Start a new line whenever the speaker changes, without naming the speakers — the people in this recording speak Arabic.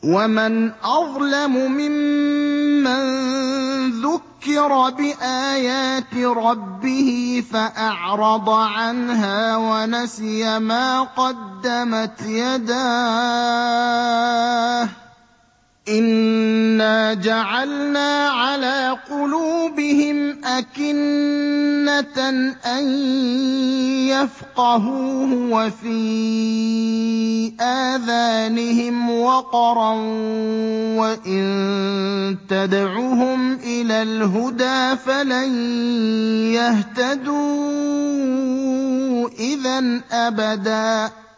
وَمَنْ أَظْلَمُ مِمَّن ذُكِّرَ بِآيَاتِ رَبِّهِ فَأَعْرَضَ عَنْهَا وَنَسِيَ مَا قَدَّمَتْ يَدَاهُ ۚ إِنَّا جَعَلْنَا عَلَىٰ قُلُوبِهِمْ أَكِنَّةً أَن يَفْقَهُوهُ وَفِي آذَانِهِمْ وَقْرًا ۖ وَإِن تَدْعُهُمْ إِلَى الْهُدَىٰ فَلَن يَهْتَدُوا إِذًا أَبَدًا